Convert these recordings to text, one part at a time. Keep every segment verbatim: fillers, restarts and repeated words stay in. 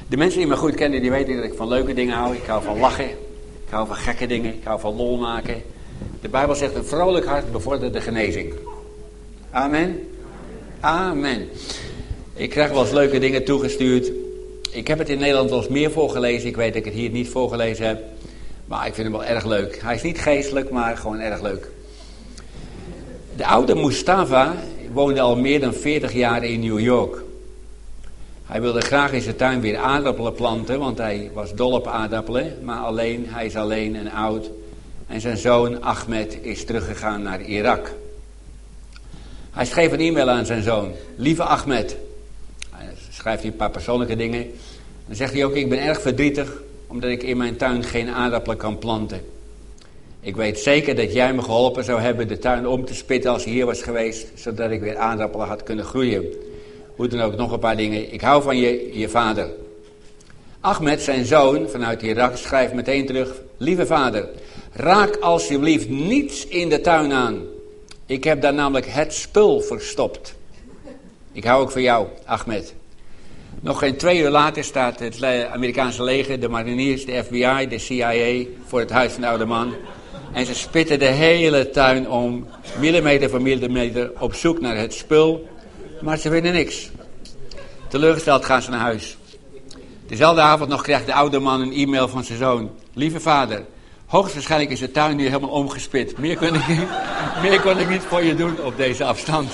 De mensen die me goed kennen, die weten dat ik van leuke dingen hou. Ik hou van lachen. Ik hou van gekke dingen. Ik hou van lol maken. De Bijbel zegt, een vrolijk hart bevordert de genezing. Amen. Amen. Ik krijg wel eens leuke dingen toegestuurd. Ik heb het in Nederland wel eens meer voorgelezen. Ik weet dat ik het hier niet voorgelezen heb. Maar ik vind hem wel erg leuk. Hij is niet geestelijk, maar gewoon erg leuk. De oude Mustafa woonde al meer dan veertig jaar in New York. Hij wilde graag in zijn tuin weer aardappelen planten, want hij was dol op aardappelen. Maar alleen, hij is alleen en oud. En zijn zoon Ahmed is teruggegaan naar Irak. Hij schreef een e-mail aan zijn zoon. Lieve Ahmed. Hij schrijft hij een paar persoonlijke dingen. Dan zegt hij ook, ik ben erg verdrietig omdat ik in mijn tuin geen aardappelen kan planten. Ik weet zeker dat jij me geholpen zou hebben de tuin om te spitten als hij hier was geweest, zodat ik weer aardappelen had kunnen groeien. Hoe dan ook, nog een paar dingen. Ik hou van je, je vader. Ahmed, zijn zoon vanuit Irak, schrijft meteen terug. Lieve vader, raak alsjeblieft niets in de tuin aan. Ik heb daar namelijk het spul verstopt. Ik hou ook van jou, Ahmed. Nog geen twee uur later staat het Amerikaanse leger, de mariniers, de F B I, de C I A voor het huis van de oude man. En ze spitten de hele tuin om, millimeter voor millimeter, op zoek naar het spul. Maar ze vinden niks. Teleurgesteld gaan ze naar huis. Dezelfde avond nog krijgt de oude man een e-mail van zijn zoon. Lieve vader, hoogstwaarschijnlijk is de tuin nu helemaal omgespit. Meer kon ik niet, meer kon ik niet voor je doen op deze afstand.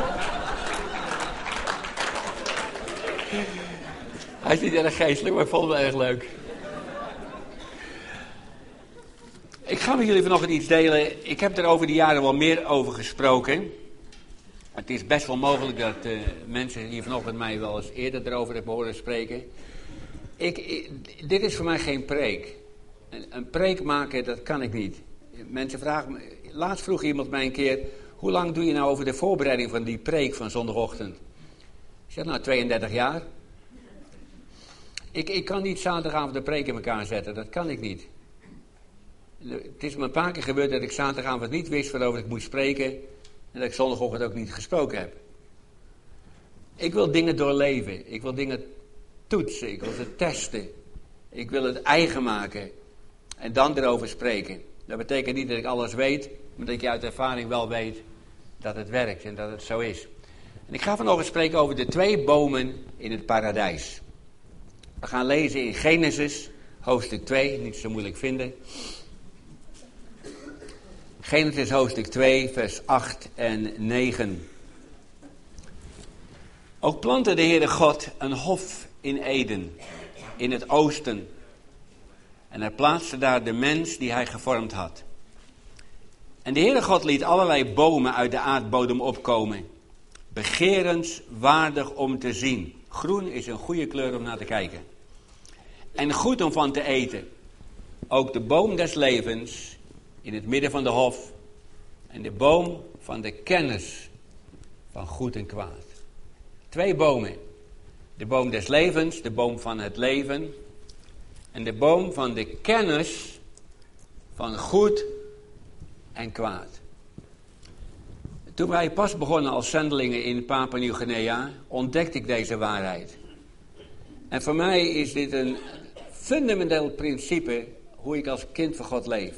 Hij is niet erg geestelijk, maar ik vond het wel erg leuk. Ik ga met jullie vanochtend iets delen. Ik heb er over de jaren wel meer over gesproken. Het is best wel mogelijk dat uh, mensen hier vanochtend mij wel eens eerder erover hebben horen spreken. Ik, ik, dit is voor mij geen preek. Een, een preek maken, dat kan ik niet. Mensen vragen me, laatst vroeg iemand mij een keer, hoe lang doe je nou over de voorbereiding van die preek van zondagochtend? Ik zeg, nou, tweeëndertig jaar. Ik, ik kan niet zaterdagavond de preek in elkaar zetten, dat kan ik niet. Het is me een paar keer gebeurd dat ik zaterdagavond niet wist waarover ik moest spreken en dat ik zondagochtend ook niet gesproken heb. Ik wil dingen doorleven, ik wil dingen toetsen, ik wil ze testen. Ik wil het eigen maken en dan erover spreken. Dat betekent niet dat ik alles weet, maar dat je uit ervaring wel weet dat het werkt en dat het zo is. En ik ga vanochtend spreken over de twee bomen in het paradijs. We gaan lezen in Genesis, hoofdstuk twee, niet zo moeilijk vinden. Genesis hoofdstuk twee, vers acht en negen. Ook plantte de Heere God een hof in Eden, in het oosten. En hij plaatste daar de mens die hij gevormd had. En de Heere God liet allerlei bomen uit de aardbodem opkomen, begerenswaardig om te zien. Groen is een goede kleur om naar te kijken. En goed om van te eten. Ook de boom des levens in het midden van de hof. En de boom van de kennis van goed en kwaad. Twee bomen. De boom des levens, de boom van het leven. En de boom van de kennis van goed en kwaad. Toen wij pas begonnen als zendelingen in Papua Nieuw-Guinea, ontdekte ik deze waarheid. En voor mij is dit een fundamenteel principe hoe ik als kind van God leef.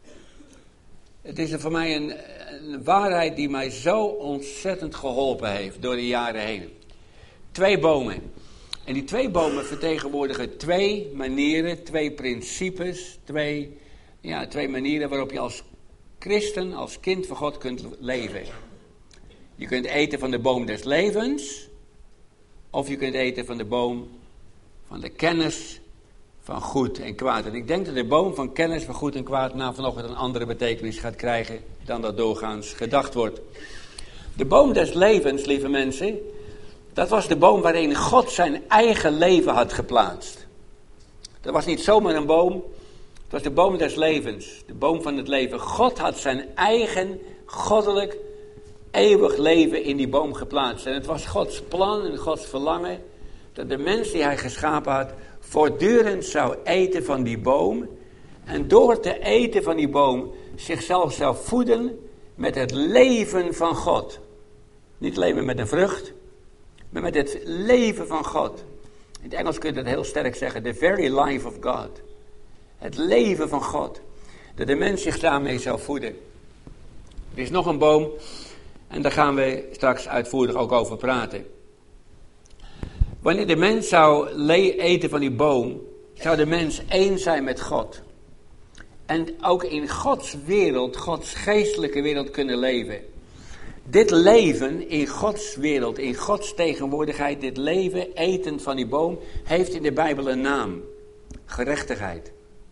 Het is voor mij een, een waarheid die mij zo ontzettend geholpen heeft door de jaren heen. Twee bomen. En die twee bomen vertegenwoordigen twee manieren, twee principes, twee, ja, twee manieren waarop je als christen, als kind van God kunt leven. Je kunt eten van de boom des levens, of je kunt eten van de boom van de kennis van goed en kwaad. En ik denk dat de boom van kennis van goed en kwaad na vanochtend een andere betekenis gaat krijgen dan dat doorgaans gedacht wordt. De boom des levens, lieve mensen, dat was de boom waarin God zijn eigen leven had geplaatst. Dat was niet zomaar een boom, het was de boom des levens, de boom van het leven. God had zijn eigen goddelijk eeuwig leven in die boom geplaatst. En het was Gods plan en Gods verlangen dat de mens die hij geschapen had voortdurend zou eten van die boom. En door te eten van die boom zichzelf zou voeden met het leven van God. Niet alleen maar met een vrucht, maar met het leven van God. In het Engels kun je dat heel sterk zeggen. The very life of God. Het leven van God. Dat de mens zich daarmee zou voeden. Er is nog een boom. En daar gaan we straks uitvoerig ook over praten. Wanneer de mens zou eten van die boom, zou de mens één zijn met God. En ook in Gods wereld, Gods geestelijke wereld kunnen leven. Dit leven in Gods wereld, in Gods tegenwoordigheid, dit leven, eten van die boom, heeft in de Bijbel een naam. Gerechtigheid.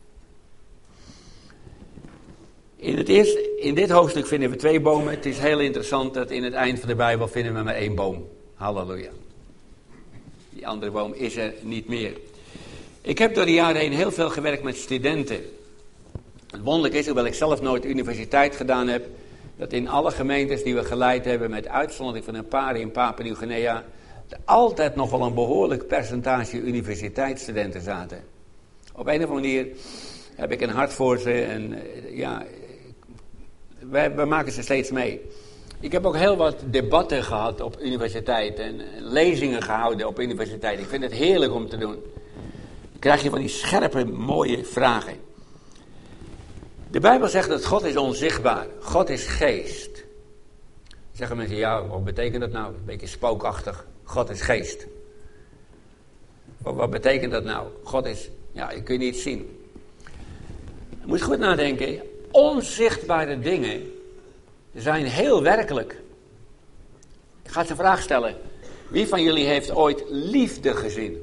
In, het eerste, in dit hoofdstuk vinden we twee bomen. Het is heel interessant dat in het eind van de Bijbel vinden we maar één boom. Halleluja. Die andere boom is er niet meer. Ik heb door de jaren heen heel veel gewerkt met studenten. Het wonderlijk is, hoewel ik zelf nooit universiteit gedaan heb, dat in alle gemeentes die we geleid hebben, met uitzondering van een paar in Papua Nieuw-Guinea, er altijd nog wel een behoorlijk percentage universiteitsstudenten zaten. Op een of andere manier heb ik een hart voor ze en ja, wij, wij maken ze steeds mee. Ik heb ook heel wat debatten gehad op universiteit en lezingen gehouden op universiteit. Ik vind het heerlijk om te doen. Dan krijg je van die scherpe, mooie vragen. De Bijbel zegt dat God is onzichtbaar. God is geest. Dan zeggen mensen, ja, wat betekent dat nou? Een beetje spookachtig. God is geest. Wat, wat betekent dat nou? God is, ja, je kunt niet zien. Je moet goed nadenken. Onzichtbare dingen zijn heel werkelijk. Ik ga eens een vraag stellen. Wie van jullie heeft ooit liefde gezien?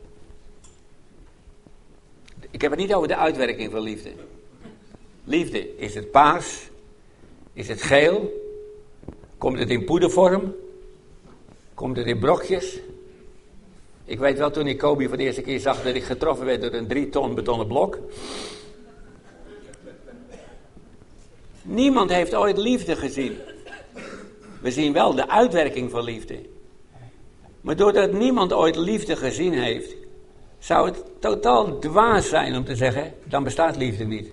Ik heb het niet over de uitwerking van liefde. Liefde, is het paars? Is het geel? Komt het in poedervorm? Komt het in brokjes? Ik weet wel, toen ik Kobe voor de eerste keer zag dat ik getroffen werd door een drie ton betonnen blok. Niemand heeft ooit liefde gezien. We zien wel de uitwerking van liefde. Maar doordat niemand ooit liefde gezien heeft, zou het totaal dwaas zijn om te zeggen, dan bestaat liefde niet.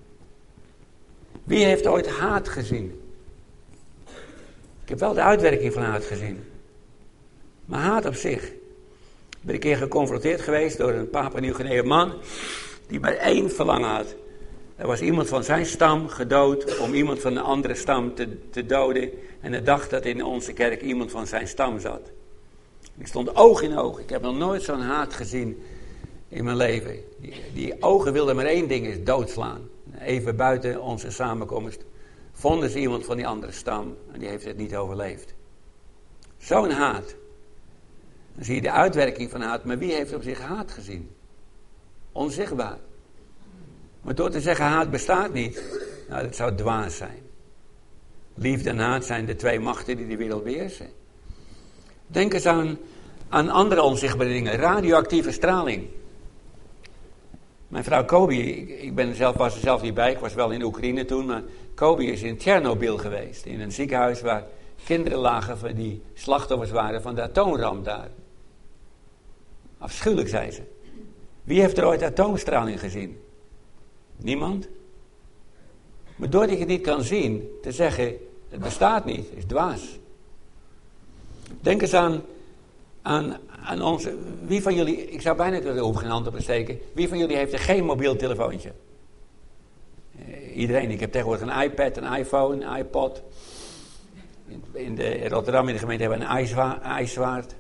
Wie heeft ooit haat gezien? Ik heb wel de uitwerking van haat gezien. Maar haat op zich. Ik ben een keer geconfronteerd geweest door een Papua Nieuw-Guinea man die maar één verlangen had. Er was iemand van zijn stam gedood om iemand van een andere stam te, te doden. En hij dacht dat in onze kerk iemand van zijn stam zat. Ik stond oog in oog. Ik heb nog nooit zo'n haat gezien in mijn leven. Die, die ogen wilden maar één ding, is doodslaan. Even buiten onze samenkomst vonden ze iemand van die andere stam en die heeft het niet overleefd. Zo'n haat. Dan zie je de uitwerking van haat, maar wie heeft op zich haat gezien? Onzichtbaar. Maar door te zeggen haat bestaat niet, nou dat zou dwaas zijn. Liefde en haat zijn de twee machten die de wereld beheersen. Denk eens aan, aan andere onzichtbare dingen. Radioactieve straling. Mijn vrouw Kobe, ik, ik ben zelf, was er zelf niet bij, ik was wel in Oekraïne toen, maar Kobe is in Tsjernobyl geweest. In een ziekenhuis waar kinderen lagen die slachtoffers waren van de atoomramp daar. Afschuwelijk, zei ze. Wie heeft er ooit atoomstraling gezien? Niemand? Maar doordat je het niet kan zien, te zeggen, het bestaat niet, is dwaas. Denk eens aan, aan, aan onze, wie van jullie, ik zou bijna, er hoef geen hand op te steken, wie van jullie heeft er geen mobiel telefoontje? Uh, iedereen, ik heb tegenwoordig een iPad, een iPhone, een iPod. In, in, de, in Rotterdam in de gemeente hebben we een ijswa, ijswaard.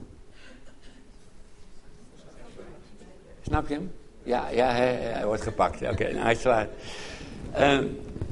Snap je hem? Ja, ja hij, hij wordt gepakt. Oké, okay, een ijswaard. Uh,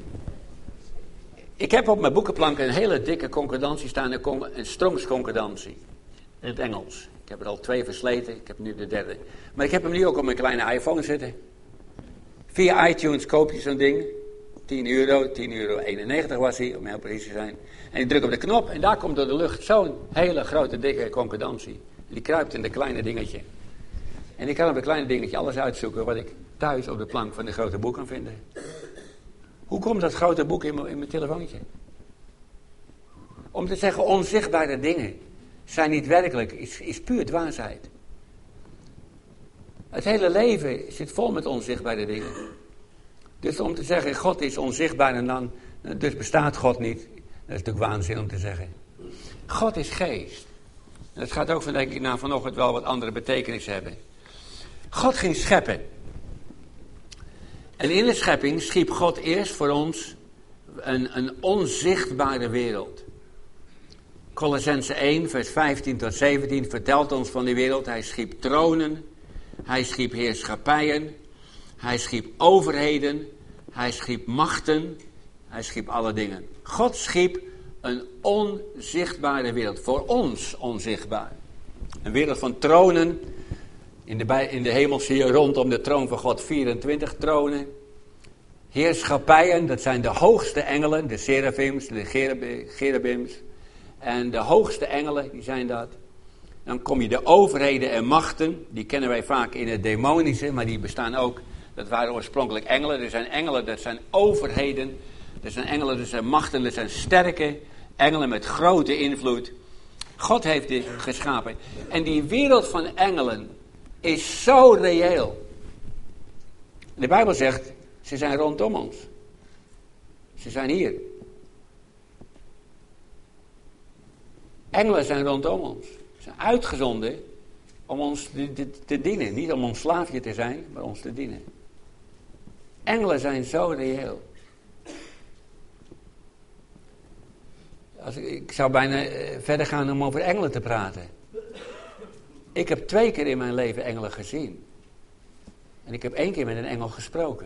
ik heb op mijn boekenplank een hele dikke concordantie staan, een Strong's concordantie. In het Engels. Ik heb er al twee versleten, ik heb nu de derde. Maar ik heb hem nu ook op mijn kleine iPhone zitten. Via iTunes koop je zo'n ding. tien euro, tien euro eenennegentig was hij, om heel precies te zijn. En ik druk op de knop en daar komt door de lucht zo'n hele grote dikke concordantie. Die kruipt in de kleine dingetje. En ik kan op het kleine dingetje alles uitzoeken wat ik thuis op de plank van de grote boek kan vinden. Hoe komt dat grote boek in mijn, in mijn telefoontje? Om te zeggen, onzichtbare dingen zijn niet werkelijk, is, is puur dwaasheid. Het hele leven zit vol met onzichtbare dingen. Dus om te zeggen, God is onzichtbaar en dan, dus bestaat God niet, dat is natuurlijk waanzin om te zeggen. God is geest. En dat gaat ook van, denk ik, na vanochtend wel wat andere betekenis hebben. God ging scheppen. En in de schepping schiep God eerst voor ons een, een onzichtbare wereld. Kolossenzen één, vers vijftien tot zeventien vertelt ons van die wereld. Hij schiep tronen, hij schiep heerschappijen, hij schiep overheden, hij schiep machten, hij schiep alle dingen. God schiep een onzichtbare wereld, voor ons onzichtbaar. Een wereld van tronen. In de, bij, in de hemel zie je rondom de troon van God vierentwintig tronen. Heerschappijen, dat zijn de hoogste engelen, de serafims, de cherubims. En de hoogste engelen, die zijn dat. Dan kom je de overheden en machten, die kennen wij vaak in het demonische, maar die bestaan ook, dat waren oorspronkelijk engelen. Er zijn engelen, dat zijn overheden. Er zijn engelen, dat zijn machten, dat zijn sterke engelen met grote invloed. God heeft dit geschapen. En die wereld van engelen is zo reëel. De Bijbel zegt, ze zijn rondom ons. Ze zijn hier. Engelen zijn rondom ons. Ze zijn uitgezonden om ons te, te, te dienen. Niet om ons slaafje te zijn, maar ons te dienen. Engelen zijn zo reëel. Als ik, ik zou bijna uh, verder gaan om over engelen te praten. Ik heb twee keer in mijn leven engelen gezien. En ik heb één keer met een engel gesproken.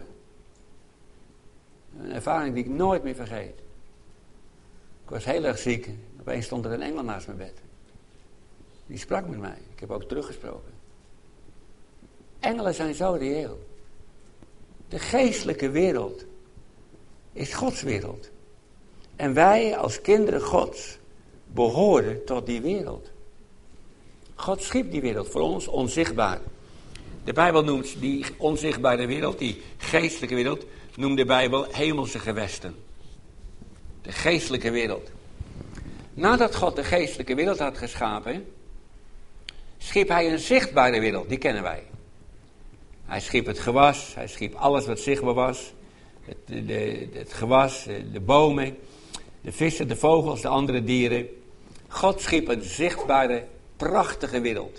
Een ervaring die ik nooit meer vergeet. Ik was heel erg ziek. Opeens stond er een engel naast mijn bed. Die sprak met mij. Ik heb ook teruggesproken. Engelen zijn zo reëel. De geestelijke wereld is Gods wereld. En wij als kinderen Gods behoren tot die wereld. God schiep die wereld voor ons onzichtbaar. De Bijbel noemt die onzichtbare wereld, die geestelijke wereld, noemt de Bijbel hemelse gewesten. De geestelijke wereld. Nadat God de geestelijke wereld had geschapen, schiep hij een zichtbare wereld, die kennen wij. Hij schiep het gewas, hij schiep alles wat zichtbaar was. Het, de, de, het gewas, de, de bomen, de vissen, de vogels, de andere dieren. God schiep een zichtbare, prachtige wereld.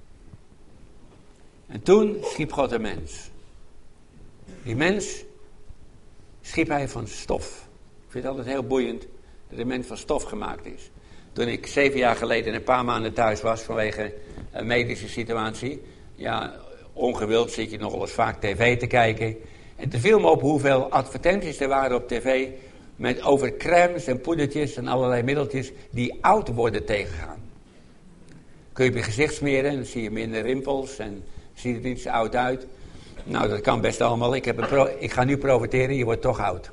En toen schiep God een mens. Die mens schiep hij van stof. Ik vind het altijd heel boeiend dat een mens van stof gemaakt is. Toen ik zeven jaar geleden een paar maanden thuis was vanwege een medische situatie. Ja, ongewild zit je nog wel eens vaak tv te kijken. En toen viel me op hoeveel advertenties er waren op tv met over crèmes en poedertjes en allerlei middeltjes die oud worden tegengaan. Kun je op je gezicht smeren en dan zie je minder rimpels en ziet het niet zo oud uit. Nou, dat kan best allemaal. Ik, heb een pro- ik ga nu provoceren, je wordt toch oud.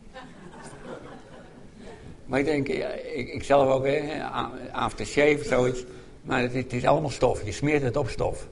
Maar ik denk, ja, ik, ik zelf ook, hè, aftershave of zoiets. Maar het, het is allemaal stof, je smeert het op stof.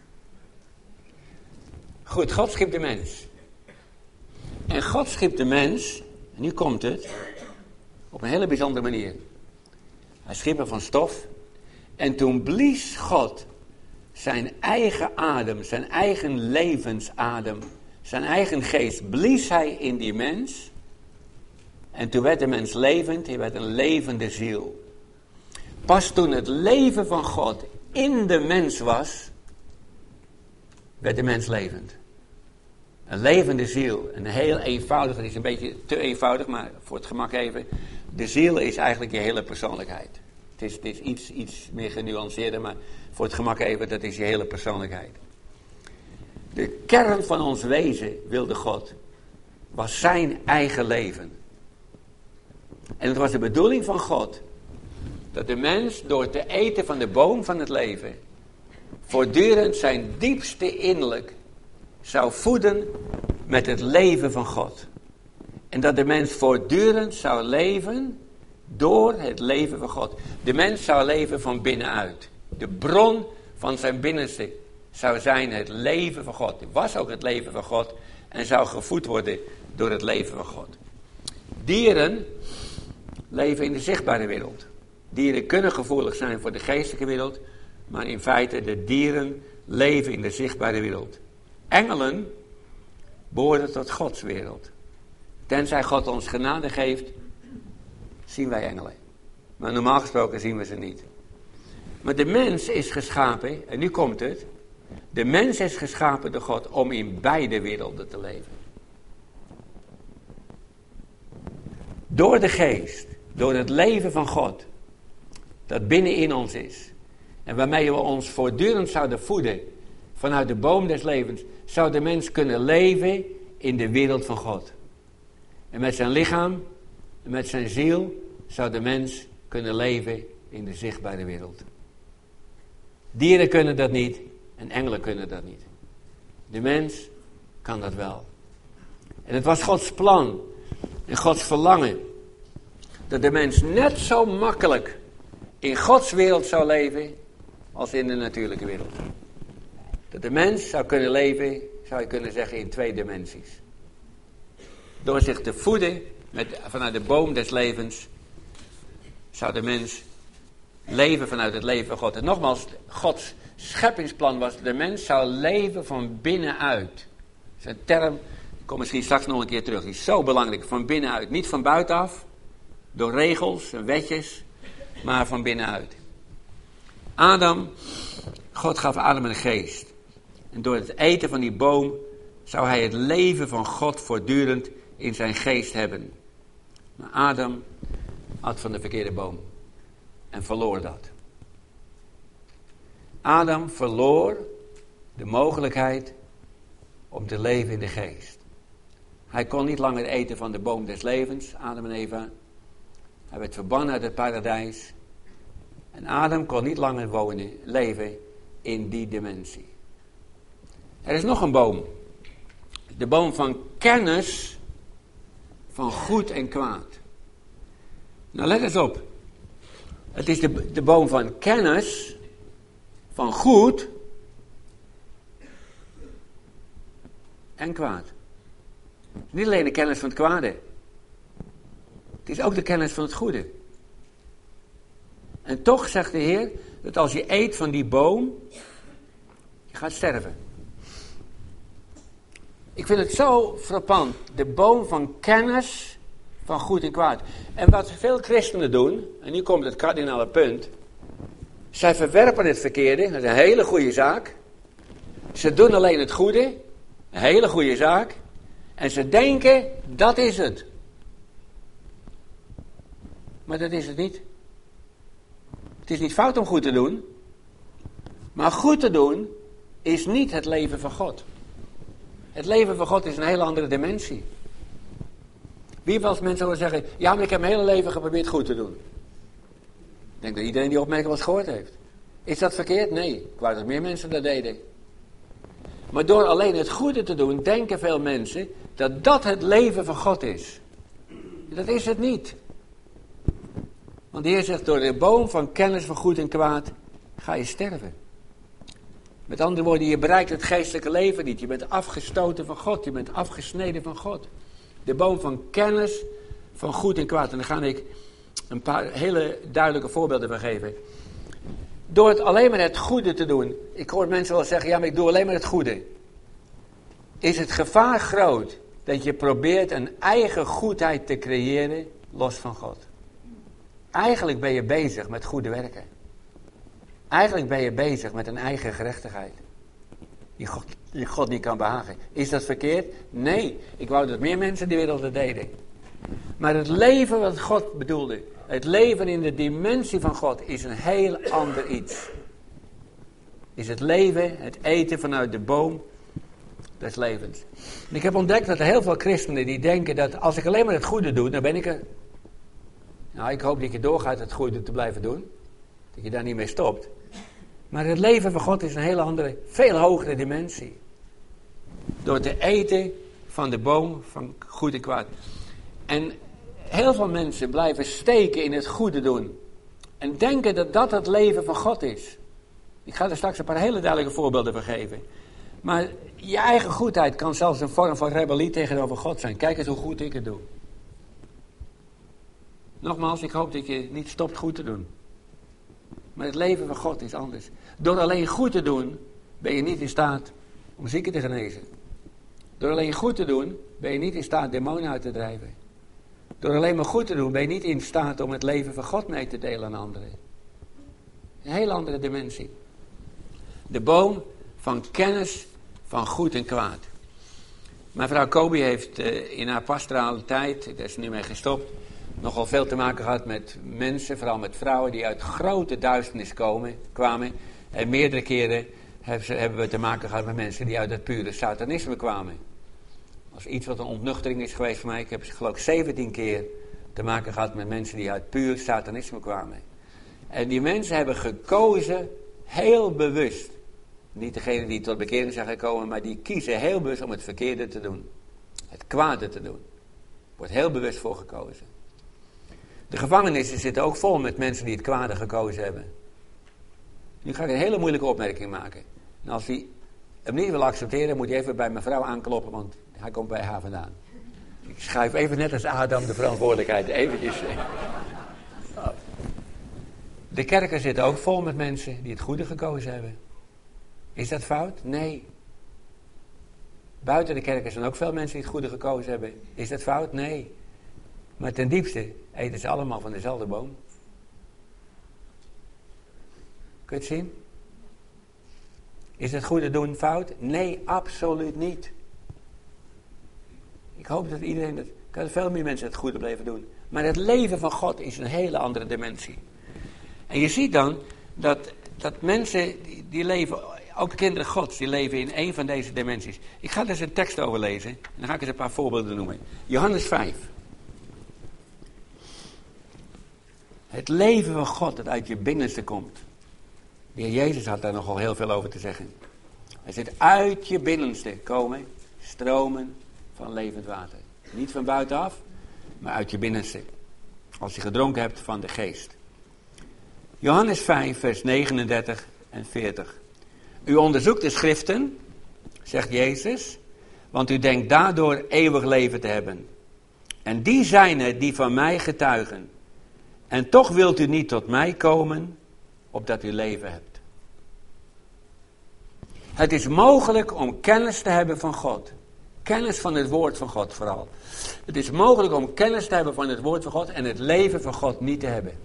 Goed, God schiep de mens. En God schiep de mens, en nu komt het, op een hele bijzondere manier. Hij schiep hem van stof. En toen blies God zijn eigen adem, zijn eigen levensadem, zijn eigen geest, blies hij in die mens. En toen werd de mens levend, hij werd een levende ziel. Pas toen het leven van God in de mens was, werd de mens levend. Een levende ziel, een heel eenvoudig, het is een beetje te eenvoudig, maar voor het gemak even. De ziel is eigenlijk je hele persoonlijkheid. Het is, het is iets, iets meer genuanceerder, maar voor het gemak even, dat is je hele persoonlijkheid. De kern van ons wezen, wilde God, was zijn eigen leven. En het was de bedoeling van God, dat de mens door te eten van de boom van het leven, voortdurend zijn diepste innerlijk zou voeden met het leven van God. En dat de mens voortdurend zou leven door het leven van God. De mens zou leven van binnenuit. De bron van zijn binnenste zou zijn het leven van God. Het was ook het leven van God en zou gevoed worden door het leven van God. Dieren leven in de zichtbare wereld. Dieren kunnen gevoelig zijn voor de geestelijke wereld, maar in feite de dieren leven in de zichtbare wereld. Engelen behoren tot Gods wereld. Tenzij God ons genade geeft, zien wij engelen. Maar normaal gesproken zien we ze niet. Maar de mens is geschapen, en nu komt het, De mens is geschapen door God om in beide werelden te leven. Door de geest, door het leven van God, dat binnenin ons is, en waarmee we ons voortdurend zouden voeden vanuit de boom des levens, zou de mens kunnen leven in de wereld van God. En met zijn lichaam en met zijn ziel zou de mens kunnen leven in de zichtbare wereld. Dieren kunnen dat niet en engelen kunnen dat niet. De mens kan dat wel. En het was Gods plan en Gods verlangen dat de mens net zo makkelijk in Gods wereld zou leven als in de natuurlijke wereld. Dat de mens zou kunnen leven, zou je kunnen zeggen, in twee dimensies. Door zich te voeden met, vanuit de boom des levens, zou de mens leven vanuit het leven van God. En nogmaals, Gods scheppingsplan was, de mens zou leven van binnenuit. Dat is een term, ik kom misschien straks nog een keer terug, die is zo belangrijk, van binnenuit. Niet van buitenaf, door regels en wetjes, maar van binnenuit. Adam, God gaf Adam een geest. En door het eten van die boom zou hij het leven van God voortdurend in zijn geest hebben. Maar Adam at van de verkeerde boom en verloor dat. Adam verloor de mogelijkheid om te leven in de geest. Hij kon niet langer eten van de boom des levens, Adam en Eva. Hij werd verbannen uit het paradijs. En Adam kon niet langer wonen, leven in die dimensie. Er is nog een boom. De boom van kennis van goed en kwaad. Nou, let eens op. Het is de, de boom van kennis van goed en kwaad. Niet alleen de kennis van het kwade. Het is ook de kennis van het goede. En toch zegt de Heer dat als je eet van die boom, je gaat sterven. Ik vind het zo frappant. De boom van kennis van goed en kwaad. En wat veel christenen doen, en nu komt het kardinale punt. Zij verwerpen het verkeerde, dat is een hele goede zaak. Ze doen alleen het goede, een hele goede zaak. En ze denken, dat is het. Maar dat is het niet. Het is niet fout om goed te doen. Maar goed te doen is niet het leven van God. Het leven van God is een hele andere dimensie. Wie wel eens mensen horen zeggen, ja, maar ik heb mijn hele leven geprobeerd goed te doen. Ik denk dat iedereen die opmerking wel eens gehoord heeft. Is dat verkeerd? Nee. Ik wou dat meer mensen dat deden. Maar door alleen het goede te doen, denken veel mensen dat dat het leven van God is. Dat is het niet. Want de Heer zegt, door de boom van kennis van goed en kwaad ga je sterven. Met andere woorden, je bereikt het geestelijke leven niet. Je bent afgestoten van God. Je bent afgesneden van God. De boom van kennis van goed en kwaad. En daar ga ik een paar hele duidelijke voorbeelden van geven. Door het alleen maar het goede te doen. Ik hoor mensen wel zeggen, ja, maar ik doe alleen maar het goede. Is het gevaar groot dat je probeert een eigen goedheid te creëren los van God. Eigenlijk ben je bezig met goede werken. Eigenlijk ben je bezig met een eigen gerechtigheid. Die God, die God niet kan behagen. Is dat verkeerd? Nee. Ik wou dat meer mensen die wereld dat deden. Maar het leven wat God bedoelde. Het leven in de dimensie van God is een heel ander iets. Is het leven, het eten vanuit de boom des levens. En ik heb ontdekt dat er heel veel christenen die denken dat als ik alleen maar het goede doe, dan ben ik er. Nou, ik hoop dat je doorgaat het goede te blijven doen. Dat je daar niet mee stopt. Maar het leven van God is een hele andere, veel hogere dimensie. Door te eten van de boom van goed en kwaad. En heel veel mensen blijven steken in het goede doen. En denken dat dat het leven van God is. Ik ga er straks een paar hele duidelijke voorbeelden van geven. Maar je eigen goedheid kan zelfs een vorm van rebellie tegenover God zijn. Kijk eens hoe goed ik het doe. Nogmaals, ik hoop dat je niet stopt goed te doen. Maar het leven van God is anders. Door alleen goed te doen, ben je niet in staat om zieken te genezen. Door alleen goed te doen, ben je niet in staat demonen uit te drijven. Door alleen maar goed te doen, ben je niet in staat om het leven van God mee te delen aan anderen. Een hele andere dimensie. De boom van kennis van goed en kwaad. Mevrouw Kobi heeft uh, in haar pastorale tijd, daar is ze nu mee gestopt, nogal veel te maken gehad met mensen, vooral met vrouwen die uit grote duisternis komen, kwamen. En meerdere keren hebben, ze, hebben we te maken gehad met mensen die uit het pure satanisme kwamen. Dat is iets wat een ontnuchtering is geweest voor mij. Ik heb geloof ik zeventien keer te maken gehad met mensen die uit puur satanisme kwamen. En die mensen hebben gekozen, heel bewust. Niet degene die tot bekering zijn gekomen, maar die kiezen heel bewust om het verkeerde te doen. Het kwade te doen. Er wordt heel bewust voor gekozen. De gevangenissen zitten ook vol met mensen die het kwade gekozen hebben. Nu ga ik een hele moeilijke opmerking maken. En als hij hem niet wil accepteren, moet hij even bij mevrouw aankloppen, want hij komt bij haar vandaan. Ik schuif even net als Adam de verantwoordelijkheid eventjes. De kerken zitten ook vol met mensen die het goede gekozen hebben. Is dat fout? Nee. Buiten de kerken zijn ook veel mensen die het goede gekozen hebben. Is dat fout? Nee. Maar ten diepste eten ze allemaal van dezelfde boom. Kun je het zien? Is het goede doen fout? Nee, absoluut niet. Ik hoop dat iedereen, dat, dat veel meer mensen het goede blijven doen. Maar het leven van God is een hele andere dimensie. En je ziet dan dat, dat mensen die, die leven, ook de kinderen Gods, die leven in een van deze dimensies. Ik ga er eens een tekst over lezen en dan ga ik eens een paar voorbeelden noemen. Johannes vijf. Het leven van God dat uit je binnenste komt. De Heer Jezus had daar nogal heel veel over te zeggen. Hij zegt, uit je binnenste komen stromen van levend water. Niet van buitenaf, maar uit je binnenste. Als je gedronken hebt van de geest. Johannes vijf, vers negenendertig en veertig. U onderzoekt de schriften, zegt Jezus, want u denkt daardoor eeuwig leven te hebben. En die zijn het die van mij getuigen. En toch wilt u niet tot mij komen, opdat u leven hebt. Het is mogelijk om kennis te hebben van God. Kennis van het woord van God vooral. Het is mogelijk om kennis te hebben van het woord van God en het leven van God niet te hebben.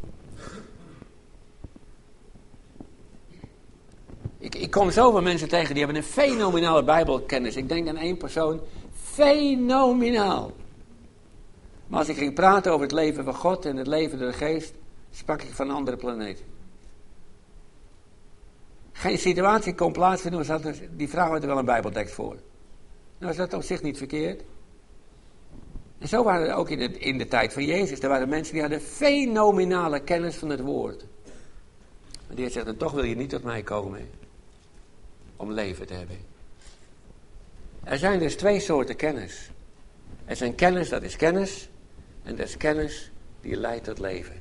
Ik, ik kom zoveel mensen tegen die hebben een fenomenale bijbelkennis. Ik denk aan één persoon, fenomenaal. Maar als ik ging praten over het leven van God en het leven door de geest, sprak ik van een andere planeet. Geen situatie kon plaatsvinden, zat er, die vrouw had er wel een bijbeltekst voor. Nou is dat op zich niet verkeerd. En zo waren er ook in de, in de tijd van Jezus. Er waren mensen die hadden fenomenale kennis van het woord. Maar die zegt, en toch wil je niet tot mij komen om leven te hebben. Er zijn dus twee soorten kennis. Er zijn kennis, dat is kennis. En dat is kennis die leidt tot leven.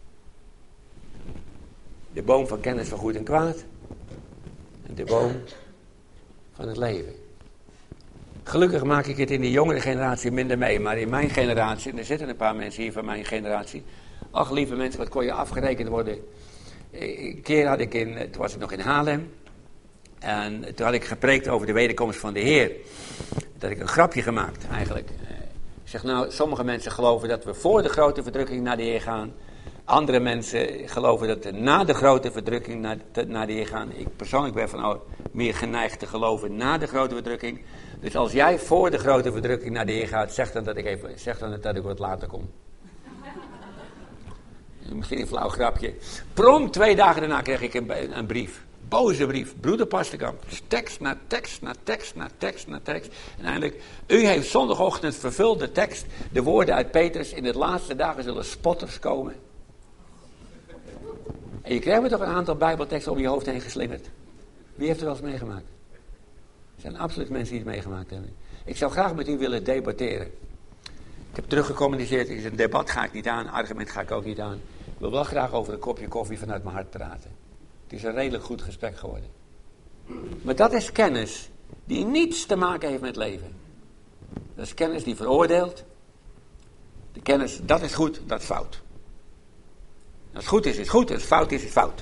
De boom van kennis van goed en kwaad. En de boom van het leven. Gelukkig maak ik het in de jongere generatie minder mee. Maar in mijn generatie, en er zitten een paar mensen hier van mijn generatie. Ach, lieve mensen, wat kon je afgerekend worden. Een keer had ik in, toen was ik nog in Haarlem. En toen had ik gepreekt over de wederkomst van de Heer. Dat ik een grapje gemaakt eigenlijk. Ik zeg nou, sommige mensen geloven dat we voor de grote verdrukking naar de Heer gaan. Andere mensen geloven dat we na de grote verdrukking naar de, naar de Heer gaan. Ik persoonlijk ben van oh, meer geneigd te geloven na de grote verdrukking. Dus als jij voor de grote verdrukking naar de Heer gaat, zeg dan dat ik, even, zeg dan dat ik wat later kom. Misschien een flauw grapje. Prompt twee dagen daarna kreeg ik een, een brief. Boze brief. Broeder Pasterkamp. Tekst na tekst na tekst na tekst na tekst. En eindelijk, u heeft zondagochtend vervuld de tekst. De woorden uit Petrus. In de laatste dagen zullen spotters komen. En je krijgt toch een aantal bijbelteksten om je hoofd heen geslingerd. Wie heeft er wel eens meegemaakt? Er zijn absoluut mensen die het meegemaakt hebben. Ik zou graag met u willen debatteren. Ik heb teruggecommuniceerd. Een debat ga ik niet aan. Een argument ga ik ook niet aan. Ik wil wel graag over een kopje koffie vanuit mijn hart praten. Het is een redelijk goed gesprek geworden. Maar dat is kennis die niets te maken heeft met leven. Dat is kennis die veroordeelt. De kennis, dat is goed, dat is fout. Als het goed is, is het goed. Als het fout is, is het fout.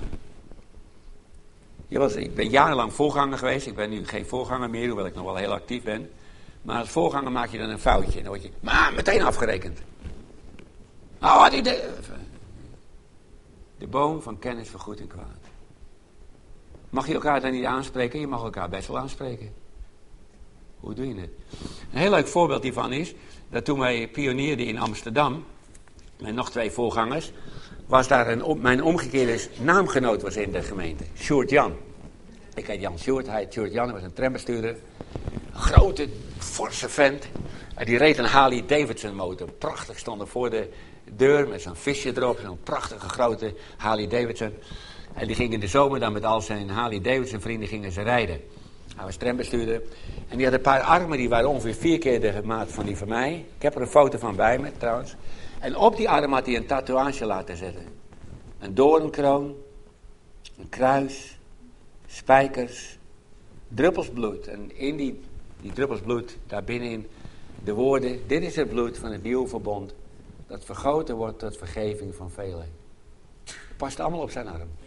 Ik ben jarenlang voorganger geweest. Ik ben nu geen voorganger meer, hoewel ik nog wel heel actief ben. Maar als voorganger maak je dan een foutje. En dan word je maar meteen afgerekend. Nou, wat de... de boom van kennis van goed en kwaad. Mag je elkaar dan niet aanspreken? Je mag elkaar best wel aanspreken. Hoe doe je het? Een heel leuk voorbeeld hiervan is, dat toen wij pionierden in Amsterdam, met nog twee voorgangers, was daar een, mijn omgekeerde naamgenoot was in de gemeente. Sjoerd Jan. Ik heet Jan Sjoerd, hij heet Sjoerd Jan, hij was een trambestuurder. Een grote, forse vent. En die reed een Harley Davidson motor. Prachtig, stond er voor de deur met zo'n visje erop. Zo'n prachtige grote Harley Davidson. En die ging in de zomer dan met al zijn Harley Davidson vrienden gingen ze rijden. Hij was trambestuurder. En die had een paar armen, die waren ongeveer vier keer de maat van die van mij. Ik heb er een foto van bij me trouwens. En op die arm had hij een tatoeage laten zetten. Een doornkroon, een kruis, spijkers, druppels bloed. En in die, die druppels bloed, daar binnenin de woorden: dit is het bloed van het nieuwe verbond, dat vergoten wordt tot vergeving van velen. Past allemaal op zijn arm.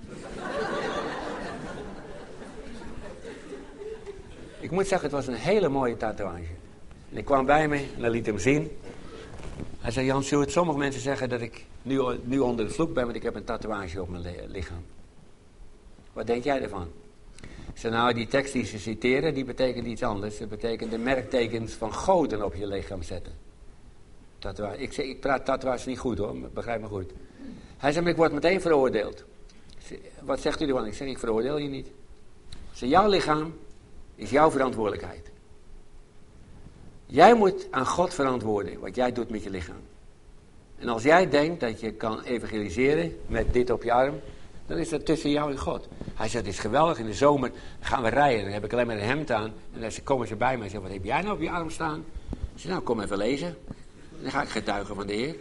Ik moet zeggen, het was een hele mooie tatoeage. En ik kwam bij me en hij liet hem zien. Hij zei: Jan Sjoerd, sommige mensen zeggen dat ik nu, nu onder de vloek ben, want ik heb een tatoeage op mijn lichaam. Wat denk jij ervan? Ik zei: nou, die tekst die ze citeren, die betekent iets anders. Dat betekent de merktekens van goden op je lichaam zetten. Tatoeage. Ik zei: ik praat tatoeage niet goed hoor, begrijp me goed. Hij zei: maar ik word meteen veroordeeld. Zei, wat zegt u ervan? Ik zeg: ik veroordeel je niet. Ik zei: jouw lichaam is jouw verantwoordelijkheid. Jij moet aan God verantwoorden wat jij doet met je lichaam. En als jij denkt dat je kan evangeliseren met dit op je arm, dan is dat tussen jou en God. Hij zegt: het is geweldig, in de zomer gaan we rijden. Dan heb ik alleen maar een hemd aan. En dan komen ze bij mij en zeggen: wat heb jij nou op je arm staan? Ik zeg: nou, kom even lezen. En dan ga ik getuigen van de Heer.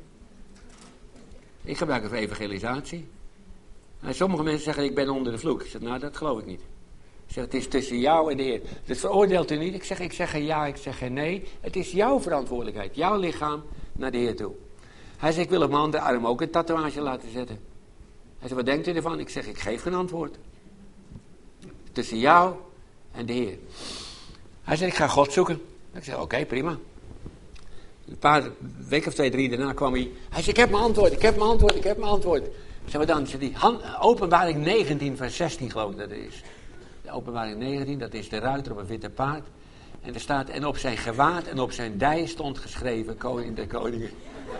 Ik gebruik het voor evangelisatie. En sommige mensen zeggen: ik ben onder de vloek. Ik zeg: nou, dat geloof ik niet. Ik zeg: het is tussen jou en de Heer. Dus veroordeelt u niet. Ik zeg: ik zeg geen ja, ik zeg geen nee. Het is jouw verantwoordelijkheid. Jouw lichaam naar de Heer toe. Hij zegt: ik wil op mijn andere arm ook een tatoeage laten zetten. Hij zegt: wat denkt u ervan? Ik zeg: ik geef geen antwoord. Tussen jou en de Heer. Hij zegt: ik ga God zoeken. Ik zeg: oké, okay, prima. Een paar weken of twee, drie daarna kwam hij. Hij zegt: ik heb mijn antwoord, ik heb mijn antwoord, ik heb mijn antwoord. Ik zeg: wat dan? Zeg, die hand, openbaring negentien vers zestien geloof ik dat het is. De openbaring negentien, dat is de ruiter op een witte paard. En er staat: en op zijn gewaad en op zijn dij stond geschreven: koning der koningen.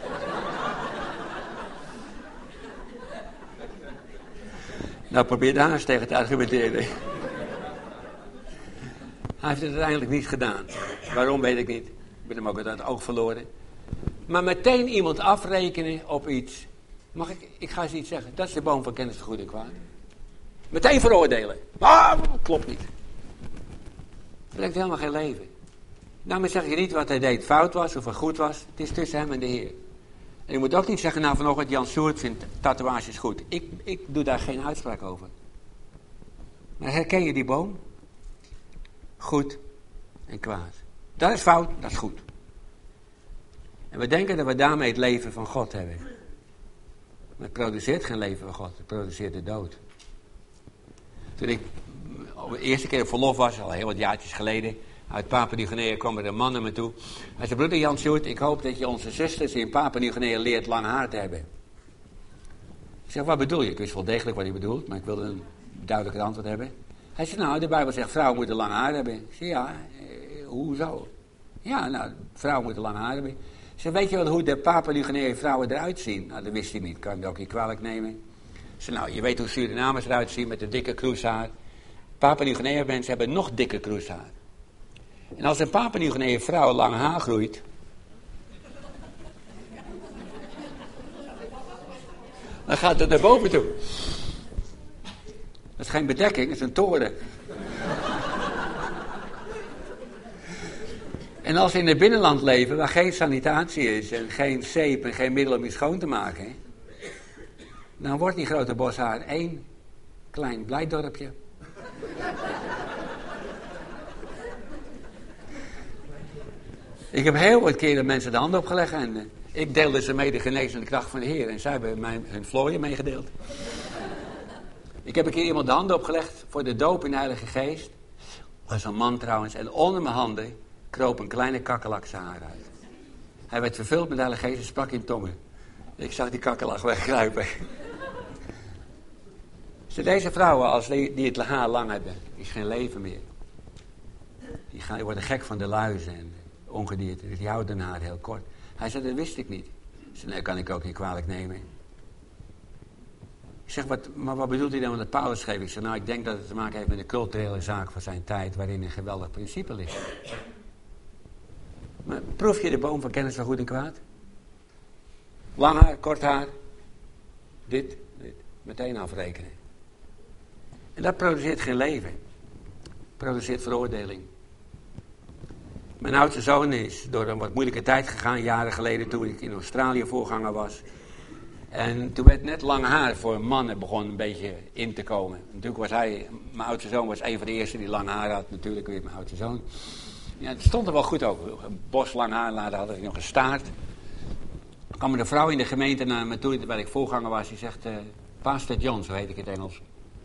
Nou, probeer daar eens tegen te argumenteren. Hij heeft het uiteindelijk niet gedaan. Waarom, weet ik niet. Ik ben hem ook uit het oog verloren. Maar meteen iemand afrekenen op iets. Mag ik, ik ga eens iets zeggen. Dat is de boom van kennis van goed en kwaad. Meteen veroordelen. Ah, klopt niet. Dat brengt helemaal geen leven. Daarmee zeg je niet wat hij deed fout was of wat goed was. Het is tussen hem en de Heer. En je moet ook niet zeggen: nou, vanochtend Jan Sjoerd vindt tatoeages goed. Ik, ik doe daar geen uitspraak over. Maar herken je die boom? Goed en kwaad. Dat is fout, dat is goed. En we denken dat we daarmee het leven van God hebben. Maar het produceert geen leven van God. Het produceert de dood. Toen ik de eerste keer op verlof was, al heel wat jaartjes geleden, uit Papua-Nieuw-Guinea kwam er een man naar me toe. Hij zei: broeder Jan Sjoerd, ik hoop dat je onze zusters in Papua-Nieuw-Guinea leert lang haar te hebben. Ik zeg: wat bedoel je? Ik wist wel degelijk wat hij bedoelt, maar ik wilde een duidelijker antwoord hebben. Hij zei: nou, de Bijbel zegt vrouwen moeten lang haar hebben. Ik zeg: ja, eh, hoezo? Ja, nou, vrouwen moeten lang haar hebben. Ik zeg: weet je wel hoe de Papua-Nieuw-Guinea vrouwen eruit zien? Nou, dat wist hij niet, kan ik dat ook niet kwalijk nemen. Ik zeg: nou, je weet hoe Surinamers eruit zien met de dikke kroeshaar. Papua-Nieuw-Guinea mensen hebben nog dikker kroeshaar. En als een Papua-Nieuw-Guinea vrouw lang haar groeit, dan gaat het naar boven toe. Dat is geen bedekking, dat is een toren. En als ze in het binnenland leven, waar geen sanitatie is en geen zeep en geen middel om je schoon te maken, dan wordt die grote boshaar één klein blijdorpje. Ik heb heel wat keren mensen de handen opgelegd en uh, ik deelde ze mee de genezende kracht van de Heer. En zij hebben mij hun vlooien meegedeeld. Ik heb een keer iemand de handen opgelegd voor de doop in de Heilige Geest. Dat was een man trouwens. En onder mijn handen kroop een kleine kakkelak zijn haar uit. Hij werd vervuld met de Heilige Geest en sprak in tongen. Ik zag die kakkelak wegkruipen. Dus deze vrouwen, als die, die het haar lang hebben, is geen leven meer. Die, gaan, die worden gek van de luizen en de ongedierte. Dus die houden hun haar heel kort. Hij zei, dat wist ik niet. Ik zei, nee, kan ik ook niet kwalijk nemen. Ik zeg, wat, maar wat bedoelt hij dan met het Paulus schreef? Ik zeg, nou, ik denk dat het te maken heeft met de culturele zaak van zijn tijd, waarin een geweldig principe ligt. Maar proef je de boom van kennis van goed en kwaad? Lang haar, kort haar. Dit, dit. Meteen afrekenen. En dat produceert geen leven. Produceert veroordeling. Mijn oudste zoon is door een wat moeilijke tijd gegaan, jaren geleden toen ik in Australië voorganger was. En toen werd net lang haar voor mannen begon een beetje in te komen. Natuurlijk was hij, mijn oudste zoon was een van de eerste die lang haar had, natuurlijk weer mijn oudste zoon. Ja, het stond er wel goed ook. Een bos lang haar, later had ik nog een staart. Er kwam een vrouw in de gemeente naar me toe, waar ik voorganger was, die zegt, uh, Pastor John, zo heet ik in het Engels.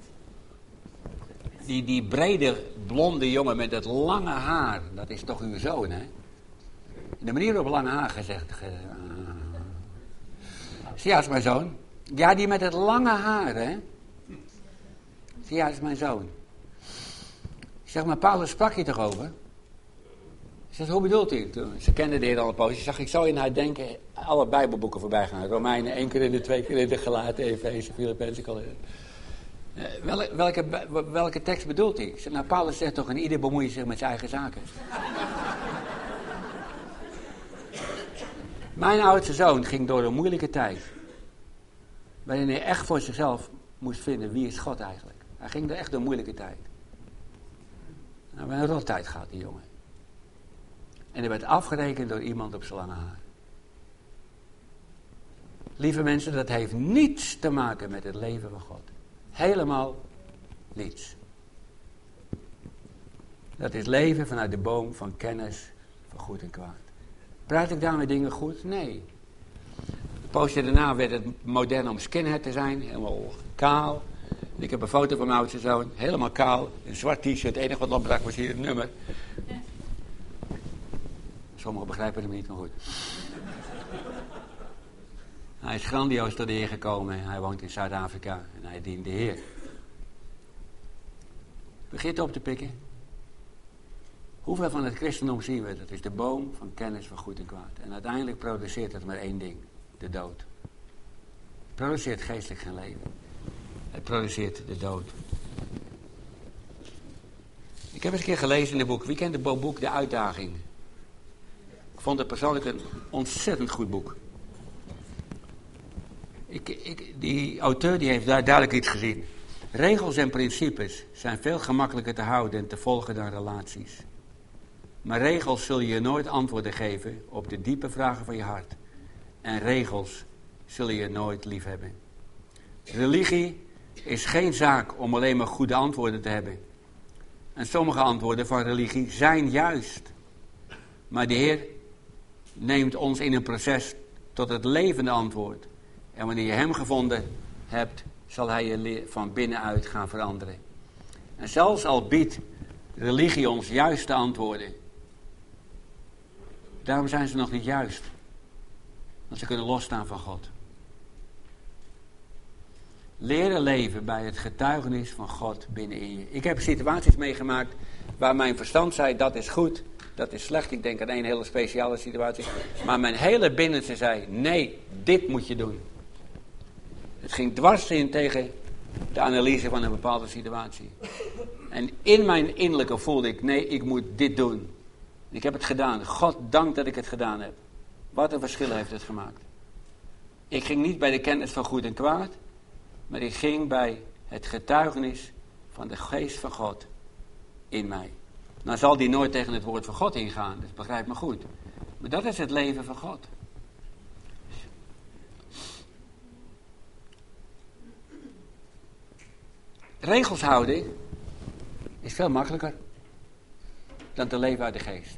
Die, die brede, blonde jongen met dat lange haar, dat is toch uw zoon, hè? De manier waarop lange haar gezegd. Ge, uh, zie ja, is mijn zoon. Ja, die met het lange haar, hè? Zie ja, is mijn zoon. Ik zeg, maar Paulus sprak je toch over? Ik zeg, hoe bedoelt hij? Toen, ze kende de Heer al een poosje. Ik zag, ik zou in haar denken alle Bijbelboeken voorbij gaan. Romeinen, één keer in de, twee keer in de Galaten, Efeze, Filippenzen. Uh, welke, welke, welke tekst bedoelt hij? Ik zeg, nou, Paulus zegt toch, en ieder bemoeit zich met zijn eigen zaken. Mijn oudste zoon ging door een moeilijke tijd. Waarin hij echt voor zichzelf moest vinden, wie is God eigenlijk? Hij ging er echt door een moeilijke tijd. Nou, we hebben een rottijd gehad, die jongen. En hij werd afgerekend door iemand op zijn lange haar. Lieve mensen, dat heeft niets te maken met het leven van God. Helemaal niets. Dat is leven vanuit de boom van kennis van goed en kwaad. Praat ik daarmee dingen goed? Nee. Een poosje daarna werd het modern om skinhead te zijn. Helemaal kaal. Ik heb een foto van mijn oudste zoon. Helemaal kaal. Een zwart t-shirt. Het enige wat ontbrak was hier het nummer. Sommigen begrijpen hem niet, maar goed. Hij is grandioos tot de Heer gekomen. Hij woont in Zuid-Afrika en hij dient de Heer. Begint op te pikken. Hoeveel van het christendom zien we? Dat is de boom van kennis van goed en kwaad. En uiteindelijk produceert het maar één ding. De dood. Het produceert geestelijk geen leven. Het produceert de dood. Ik heb eens een keer gelezen in het boek. Wie kent het boek De Uitdaging? Ik vond het persoonlijk een ontzettend goed boek. Ik, ik, die auteur die heeft daar duidelijk iets gezien. Regels en principes zijn veel gemakkelijker te houden en te volgen dan relaties. Maar regels zullen je nooit antwoorden geven op de diepe vragen van je hart. En regels zullen je nooit lief hebben. Religie is geen zaak om alleen maar goede antwoorden te hebben. En sommige antwoorden van religie zijn juist. Maar de Heer neemt ons in een proces tot het levende antwoord. En wanneer je hem gevonden hebt, zal hij je van binnenuit gaan veranderen. En zelfs al biedt religie ons juiste antwoorden. Daarom zijn ze nog niet juist. Want ze kunnen losstaan van God. Leren leven bij het getuigenis van God binnenin je. Ik heb situaties meegemaakt waar mijn verstand zei, dat is goed, dat is slecht. Ik denk aan één hele speciale situatie. Maar mijn hele binnenste zei, nee, dit moet je doen. Het ging dwars in tegen de analyse van een bepaalde situatie. En in mijn innerlijke voelde ik, nee, ik moet dit doen. Ik heb het gedaan. God dank dat ik het gedaan heb. Wat een verschil heeft het gemaakt. Ik ging niet bij de kennis van goed en kwaad, maar ik ging bij het getuigenis van de geest van God in mij. Nou zal die nooit tegen het woord van God ingaan, dus begrijp me goed. Maar dat is het leven van God. Regels houden is veel makkelijker dan te leven uit de geest.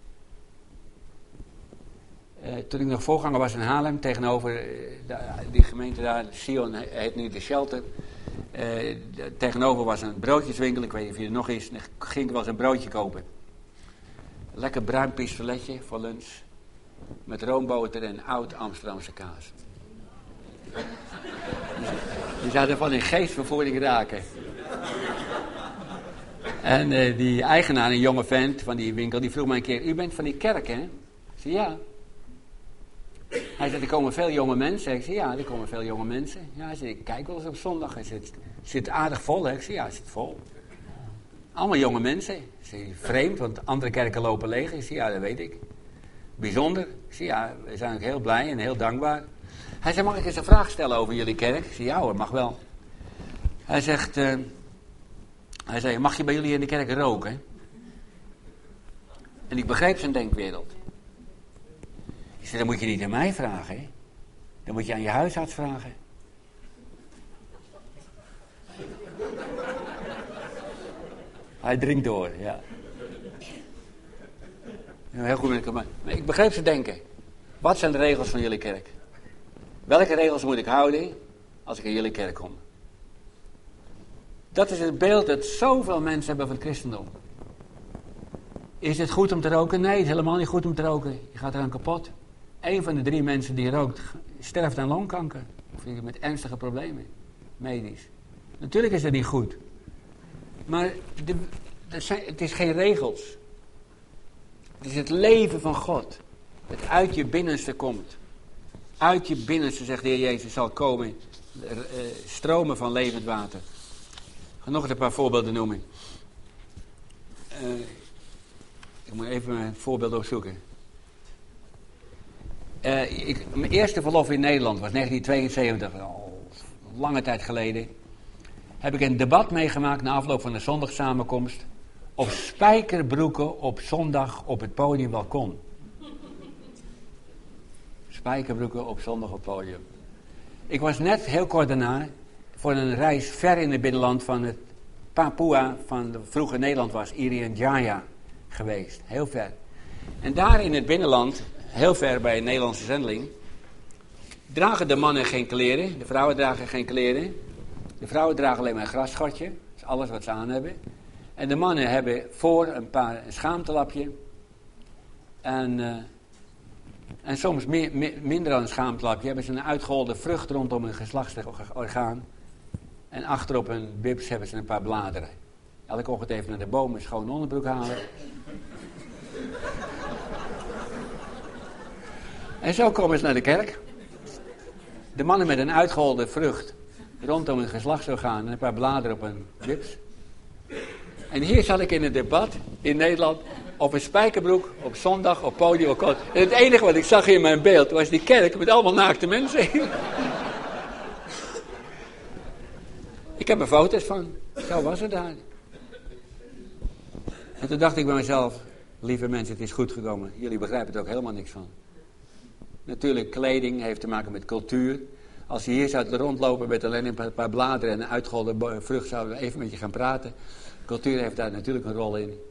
Uh, toen ik nog voorganger was in Haarlem, tegenover uh, de, die gemeente daar, Sion heet nu de Shelter. Uh, de, tegenover was een broodjeswinkel, ik weet niet of je er nog is. Dan ging ik wel eens een broodje kopen. Lekker bruin pistoletje voor lunch. Met roomboter en oud Amsterdamse kaas. Die zouden van in geestvervoering raken. En uh, die eigenaar, een jonge vent van die winkel, die vroeg mij een keer: u bent van die kerk, hè? Ik zei: ja. Hij zei: er komen veel jonge mensen. Ik zei: ja, er komen veel jonge mensen. Ja, hij zei: ik kijk wel eens op zondag. Hij zei: het zit aardig vol, hè? Ik zei: ja, het zit vol. Allemaal jonge mensen. Ik zei: vreemd, want andere kerken lopen leeg. Ik zei: ja, dat weet ik. Bijzonder. Ik zei: ja, we zijn ook heel blij en heel dankbaar. Hij zei: mag ik eens een vraag stellen over jullie kerk? Ik zei: ja hoor, mag wel. Hij zegt... Uh, hij zei: mag je bij jullie in de kerk roken? En ik begreep zijn denkwereld. Ik zei: dat moet je niet aan mij vragen, hè? Dat moet je aan je huisarts vragen. Hij drinkt door, ja. Heel goed met elkaar. Maar ik begreep zijn denken. Wat zijn de regels van jullie kerk? Welke regels moet ik houden als ik in jullie kerk kom? Dat is het beeld dat zoveel mensen hebben van het christendom. Is het goed om te roken? Nee, het is helemaal niet goed om te roken. Je gaat eraan kapot. Eén van de drie mensen die rookt, sterft aan longkanker. Of met ernstige problemen. Medisch. Natuurlijk is dat niet goed. Maar de, dat zijn, het is geen regels. Het is het leven van God. Het uit je binnenste komt. Uit je binnenste, zegt de Heer Jezus, zal komen uh, stromen van levend water. Ik ga nog eens een paar voorbeelden noemen. Uh, ik moet even mijn voorbeeld opzoeken. Uh, ik, mijn eerste verlof in Nederland was negentien tweeënzeventig, al lange tijd geleden. Heb ik een debat meegemaakt na afloop van de zondagssamenkomst. Of spijkerbroeken op zondag op het podium wel kon. Spijkerbroeken op zondag op het podium. Ik was net heel kort daarna voor een reis ver in het binnenland van het Papua, van de vroege Nederland was, Irian Jaya geweest. Heel ver. En daar in het binnenland, heel ver bij een Nederlandse zendeling, dragen de mannen geen kleren, de vrouwen dragen geen kleren. De vrouwen dragen alleen maar een grasschotje, dat is alles wat ze aan hebben. En de mannen hebben voor een paar een schaamtelapje. En, uh, en soms meer, meer, minder dan een schaamtelapje hebben ze een uitgeholde vrucht rondom hun geslachtsorgaan. En achterop hun bibs hebben ze een paar bladeren. Elke ochtend even naar de boom een schoon onderbroek halen. En zo komen ze naar de kerk. De mannen met een uitgeholde vrucht rondom hun geslachtsorgaan en een paar bladeren op hun bibs. En hier zat ik in een debat in Nederland op een spijkerbroek op zondag op podium. En het enige wat ik zag in mijn beeld was die kerk met allemaal naakte mensen. Ik heb er foto's van. Zo was het daar. En toen dacht ik bij mezelf: lieve mensen, het is goed gekomen. Jullie begrijpen er ook helemaal niks van. Natuurlijk, kleding heeft te maken met cultuur. Als je hier zou rondlopen met alleen een paar bladeren en een uitgeholde vrucht, zouden we even met je gaan praten. Cultuur heeft daar natuurlijk een rol in.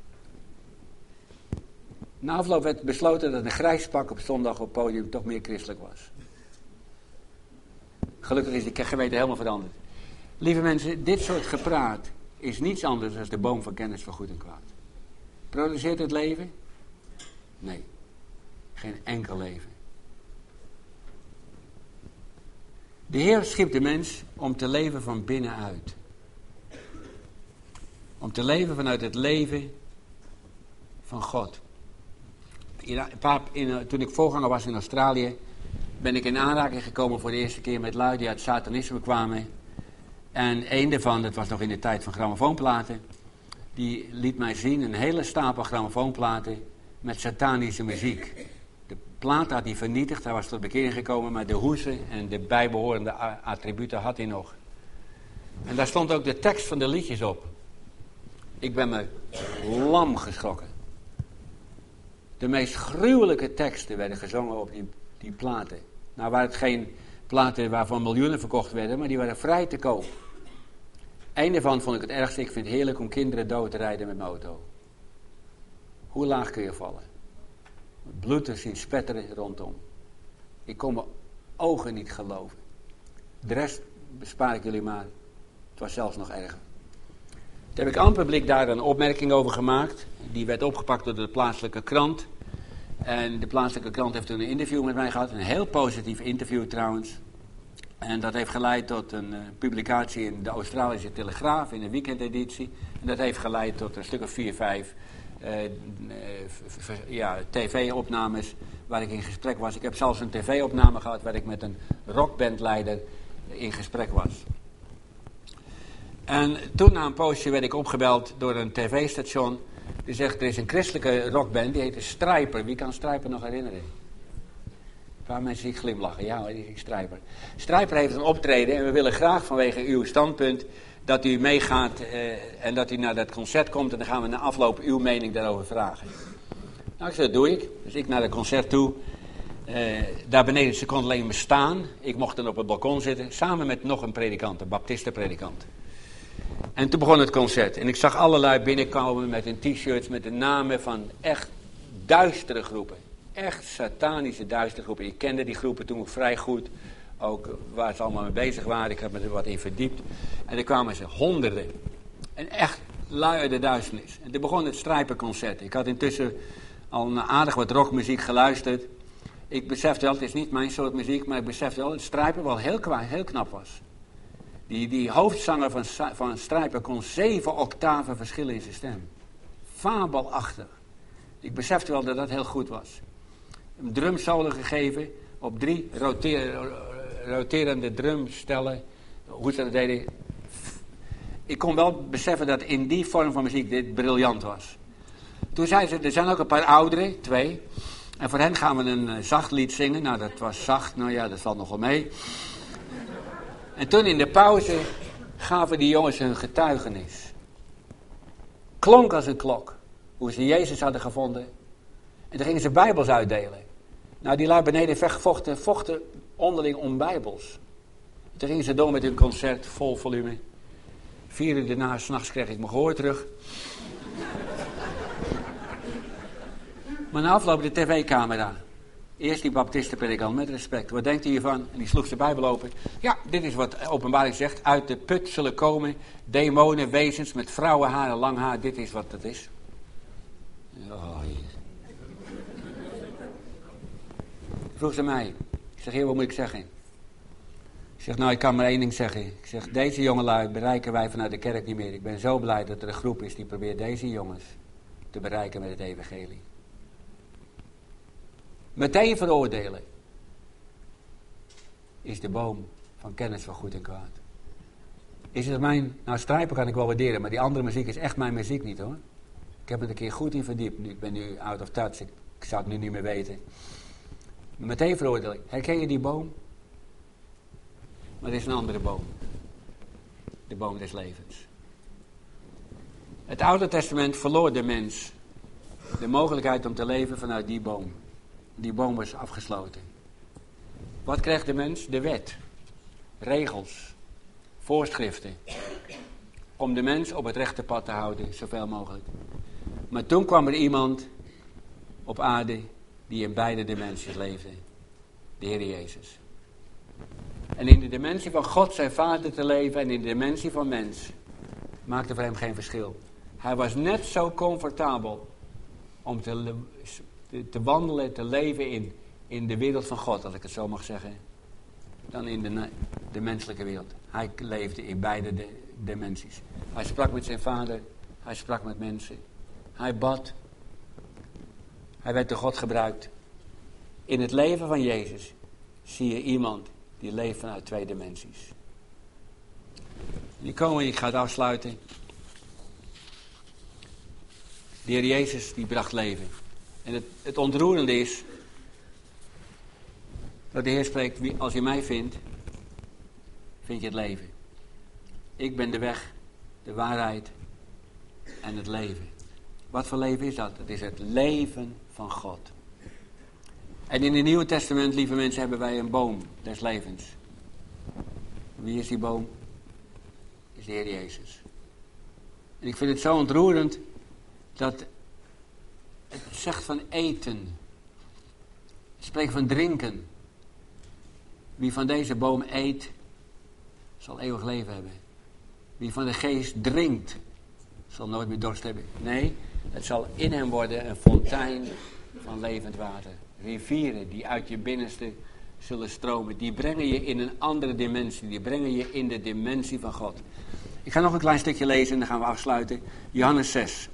Na afloop werd besloten dat een grijs pak op zondag op het podium toch meer christelijk was. Gelukkig is die gemeente helemaal veranderd. Lieve mensen, dit soort gepraat is niets anders dan de boom van kennis van goed en kwaad. Produceert het leven? Nee. Geen enkel leven. De Heer schiep de mens om te leven van binnenuit. Om te leven vanuit het leven van God. In, in, toen ik voorganger was in Australië, ben ik in aanraking gekomen voor de eerste keer met lui die uit satanisme kwamen. En een daarvan, dat was nog in de tijd van grammofoonplaten, die liet mij zien een hele stapel grammofoonplaten met satanische muziek. De plaat had hij vernietigd, hij was tot bekering gekomen, maar de hoesen en de bijbehorende attributen had hij nog. En daar stond ook de tekst van de liedjes op. Ik ben me lam geschrokken. De meest gruwelijke teksten werden gezongen op die, die platen. Nou waren het geen platen waarvan miljoenen verkocht werden, maar die waren vrij te koop. Eén daarvan vond ik het ergste. Ik vind het heerlijk om kinderen dood te rijden met mijn auto. Hoe laag kun je vallen? Bloed te zien spetteren rondom. Ik kon mijn ogen niet geloven. De rest bespaar ik jullie maar. Het was zelfs nog erger. Toen heb ik aan het publiek daar een opmerking over gemaakt. Die werd opgepakt door de plaatselijke krant. En de plaatselijke krant heeft toen een interview met mij gehad. Een heel positief interview trouwens. En dat heeft geleid tot een uh, publicatie in de Australische Telegraaf, in een weekendeditie. En dat heeft geleid tot een stuk of vier, vijf uh, uh, v- v- ja, tv-opnames waar ik in gesprek was. Ik heb zelfs een tv-opname gehad waar ik met een rockbandleider in gesprek was. En toen na een poosje werd ik opgebeld door een tv-station. Die zegt, er is een christelijke rockband, die heet Strijper. Wie kan Strijper nog herinneren? Een paar mensen die glimlachen. Ja, die is Strijper. Strijper heeft een optreden en we willen graag vanwege uw standpunt dat u meegaat eh, en dat u naar dat concert komt en dan gaan we na afloop uw mening daarover vragen. Nou, ik zei, dat doe ik. Dus ik naar het concert toe. Uh, daar beneden, ze kon alleen maar staan. Ik mocht dan op het balkon zitten, samen met nog een predikant, een baptistenpredikant. En toen begon het concert. En ik zag allerlei binnenkomen met hun t-shirts, met de namen van echt duistere groepen. Echt satanische duistere groepen. Ik kende die groepen toen vrij goed. Ook waar ze allemaal mee bezig waren. Ik heb me er wat in verdiept. En er kwamen ze honderden. En echt lui uit de duisternis. En toen begon het Strijperconcert. Ik had intussen al naar aardig wat rockmuziek geluisterd. Ik besefte wel, het is niet mijn soort muziek, maar ik besefte wel dat Strijper wel heel, kwa, heel knap was. Die, die hoofdzanger van, van Strijper kon zeven octaven verschillen in zijn stem. Fabelachtig. Ik besefte wel dat dat heel goed was. Een drumsolo gegeven op drie roter, roterende drumstellen. Hoe ze dat deden. Ik kon wel beseffen dat in die vorm van muziek dit briljant was. Toen zei ze, er zijn ook een paar ouderen, twee. En voor hen gaan we een uh, zacht lied zingen. Nou, dat was zacht. Nou ja, dat valt nogal mee. En toen in de pauze gaven die jongens hun getuigenis. Klonk als een klok. Hoe ze Jezus hadden gevonden. En toen gingen ze Bijbels uitdelen. Nou, die lui beneden vochten, vochten onderling om Bijbels. Toen gingen ze door met hun concert, vol volume. Vier uur daarna, 's nachts kreeg ik mijn gehoor terug. Maar na afloop de tv-camera. Eerst die baptistenpredikant, met respect. Wat denkt u hiervan? En die sloeg zijn Bijbel open. Ja, dit is wat openbaring zegt. Uit de put zullen komen demonen, wezens met vrouwenhaar en lang haar. Dit is wat het is. Oh, vroeg ze mij. Ik zeg, heer, wat moet ik zeggen? Ik zeg, nou, ik kan maar één ding zeggen. Ik zeg, deze jongelui bereiken wij vanuit de kerk niet meer. Ik ben zo blij dat er een groep is die probeert deze jongens te bereiken met het evangelie. Meteen veroordelen is de boom van kennis van goed en kwaad. Is het mijn... Nou, Strijper kan ik wel waarderen, maar die andere muziek is echt mijn muziek niet, hoor. Ik heb het een keer goed in verdiept. Nu, ik ben nu out of touch. Ik, ik zou het nu niet meer weten. Maar meteen veroordelen. Herken je die boom? Maar er is een andere boom. De boom des levens. Het Oude Testament verloor de mens de mogelijkheid om te leven vanuit die boom. Die boom was afgesloten. Wat kreeg de mens? De wet. Regels. Voorschriften. Om de mens op het rechte pad te houden, zoveel mogelijk. Maar toen kwam er iemand op aarde die in beide dimensies leefde. De Heer Jezus. En in de dimensie van God zijn Vader te leven en in de dimensie van mens maakte voor hem geen verschil. Hij was net zo comfortabel om te, te, te wandelen, te leven in, in de wereld van God, als ik het zo mag zeggen, dan in de, de menselijke wereld. Hij leefde in beide de, dimensies. Hij sprak met zijn Vader, hij sprak met mensen. Hij bad. Hij werd door God gebruikt. In het leven van Jezus zie je iemand die leeft vanuit twee dimensies. Die komen, ik ga het afsluiten. De Heer Jezus die bracht leven. En het, het ontroerende is dat de Heer spreekt, als je mij vindt, vind je het leven. Ik ben de weg, de waarheid en het leven. Wat voor leven is dat? Het is het leven van God. En in het Nieuwe Testament, lieve mensen, hebben wij een boom des levens. Wie is die boom? Is de Heer Jezus. En ik vind het zo ontroerend dat het zegt van eten. Het spreekt van drinken. Wie van deze boom eet, zal eeuwig leven hebben. Wie van de geest drinkt, zal nooit meer dorst hebben. Nee, het zal in hem worden een fontein van levend water. Rivieren die uit je binnenste zullen stromen. Die brengen je in een andere dimensie. Die brengen je in de dimensie van God. Ik ga nog een klein stukje lezen en dan gaan we afsluiten. Johannes zes.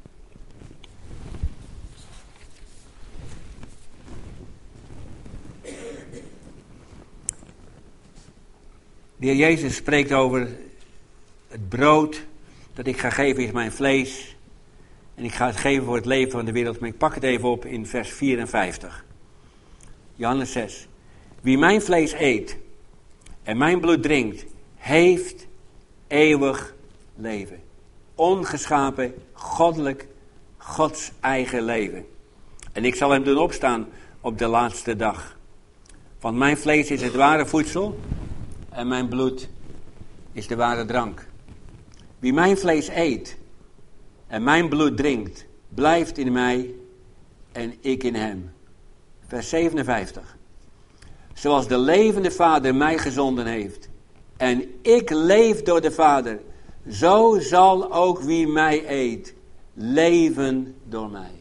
De Heer Jezus spreekt over het brood dat ik ga geven is mijn vlees. En ik ga het geven voor het leven van de wereld. Maar ik pak het even op in vers vierenvijftig. Johannes zes. Wie mijn vlees eet en mijn bloed drinkt, heeft eeuwig leven. Ongeschapen, goddelijk, Gods eigen leven. En ik zal hem doen opstaan op de laatste dag. Want mijn vlees is het ware voedsel en mijn bloed is de ware drank. Wie mijn vlees eet en mijn bloed drinkt, blijft in mij en ik in hem. Vers zevenenvijftig. Zoals de levende Vader mij gezonden heeft en ik leef door de Vader, zo zal ook wie mij eet leven door mij.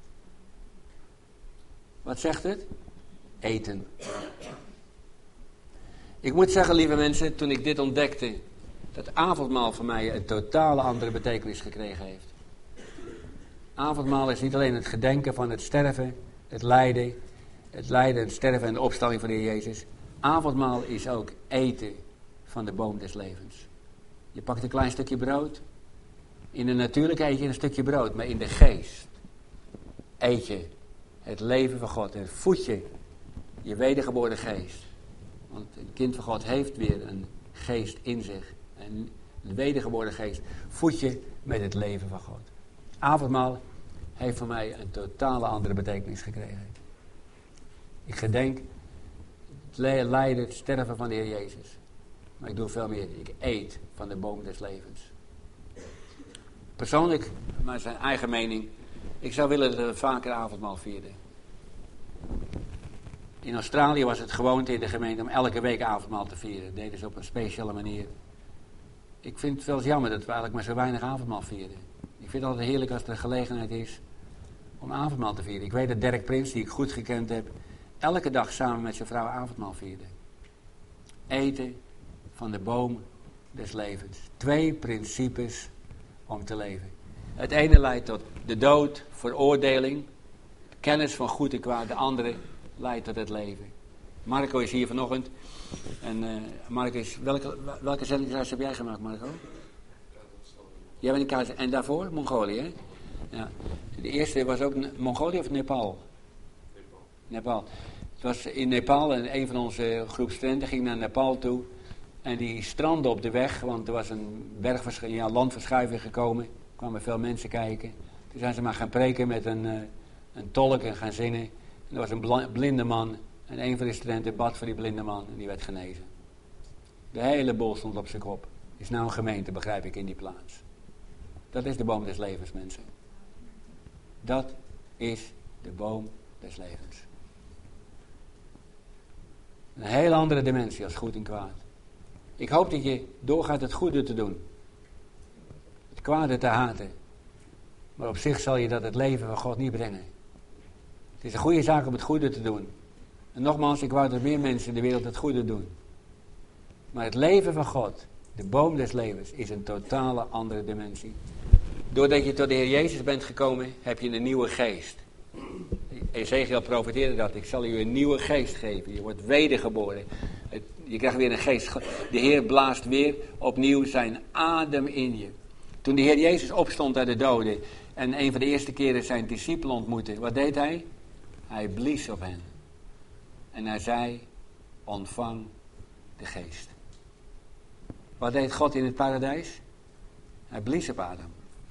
Wat zegt het? Eten. Ik moet zeggen, lieve mensen, toen ik dit ontdekte, dat avondmaal voor mij een totale andere betekenis gekregen heeft. Avondmaal is niet alleen het gedenken van het sterven, het lijden, het lijden, het sterven en de opstanding van de Heer Jezus. Avondmaal is ook eten van de boom des levens. Je pakt een klein stukje brood. In de natuurlijke eet je een stukje brood, maar in de geest eet je het leven van God. En voed je je wedergeboren geest. Want een kind van God heeft weer een geest in zich. En de wedergeboren geest voed je met het leven van God. Avondmaal heeft voor mij een totale andere betekenis gekregen. Ik gedenk het lijden, het sterven van de Heer Jezus. Maar ik doe veel meer. Ik eet van de boom des levens. Persoonlijk, maar zijn eigen mening, ik zou willen dat we vaker avondmaal vierden. In Australië was het gewoonte in de gemeente om elke week avondmaal te vieren. Dat deden ze op een speciale manier. Ik vind het wel eens jammer dat we eigenlijk maar zo weinig avondmaal vieren. Ik vind het altijd heerlijk als er een gelegenheid is om avondmaal te vieren. Ik weet dat Dirk Prins, die ik goed gekend heb, elke dag samen met zijn vrouw avondmaal vierde. Eten van de boom des levens. Twee principes om te leven. Het ene leidt tot de dood, veroordeling, kennis van goed en kwaad. De andere leidt tot het leven. Marco is hier vanochtend. En uh, Marco is, welke, welke zendingsreis heb jij gemaakt, Marco? Jij bent in Kaas. En daarvoor? Mongolië, hè? Ja. De eerste was ook Mongolië of Nepal? Nepal. Nepal. Het was in Nepal en een van onze groep studenten ging naar Nepal toe. En die strandde op de weg, want er was een bergversch- ja, landverschuiving gekomen. Er kwamen veel mensen kijken. Toen zijn ze maar gaan preken met een, uh, een tolk en gaan zingen. En er was een bl- blinde man. En een van de studenten bad voor die blinde man en die werd genezen. De hele boel stond op zijn kop. Is nou een gemeente, begrijp ik, in die plaats. Dat is de boom des levens, mensen. Dat is de boom des levens. Een hele andere dimensie als goed en kwaad. Ik hoop dat je doorgaat het goede te doen. Het kwade te haten. Maar op zich zal je dat het leven van God niet brengen. Het is een goede zaak om het goede te doen. En nogmaals, ik wou dat meer mensen in de wereld het goede doen. Maar het leven van God, de boom des levens, is een totale andere dimensie. Doordat je tot de Heer Jezus bent gekomen, heb je een nieuwe geest. Ezekiel profeteerde dat. Ik zal u een nieuwe geest geven. Je wordt wedergeboren. Je krijgt weer een geest. De Heer blaast weer opnieuw zijn adem in je. Toen de Heer Jezus opstond uit de doden en een van de eerste keren zijn discipelen ontmoette, wat deed hij? Hij blies op hen. En hij zei, ontvang de geest. Wat deed God in het paradijs? Hij blies op Adam.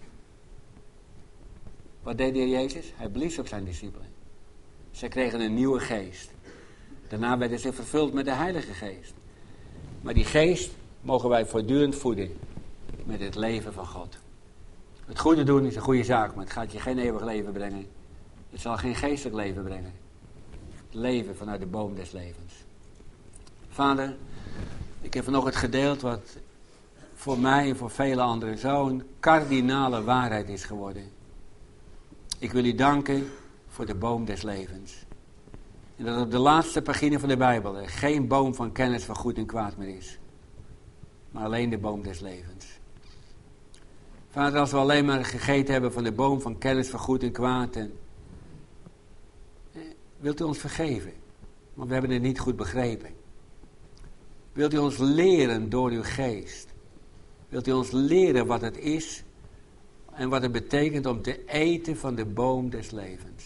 Wat deed de Heer Jezus? Hij blies op zijn discipelen. Zij kregen een nieuwe geest. Daarna werden ze vervuld met de Heilige Geest. Maar die geest mogen wij voortdurend voeden met het leven van God. Het goede doen is een goede zaak, maar het gaat je geen eeuwig leven brengen. Het zal geen geestelijk leven brengen. Het leven vanuit de boom des levens. Vader, ik heb vanochtend gedeeld wat voor mij en voor vele anderen zo'n kardinale waarheid is geworden. Ik wil u danken voor de boom des levens. En dat op de laatste pagina van de Bijbel er geen boom van kennis van goed en kwaad meer is. Maar alleen de boom des levens. Vader, als we alleen maar gegeten hebben van de boom van kennis van goed en kwaad. En, eh, wilt u ons vergeven? Want we hebben het niet goed begrepen. Wilt u ons leren door uw geest? Wilt u ons leren wat het is en wat het betekent om te eten van de boom des levens?